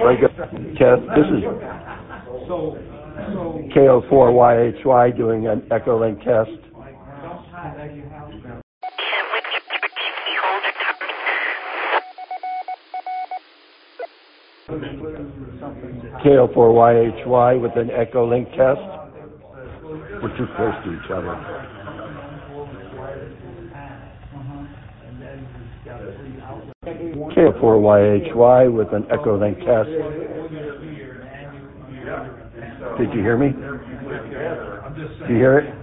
Break up test. This is KO4YHY doing an Echolink test. KO4YHY with an Echolink test. We're too close to each other. KO4YHY with an Echolink test. Did you hear me? Do you hear it?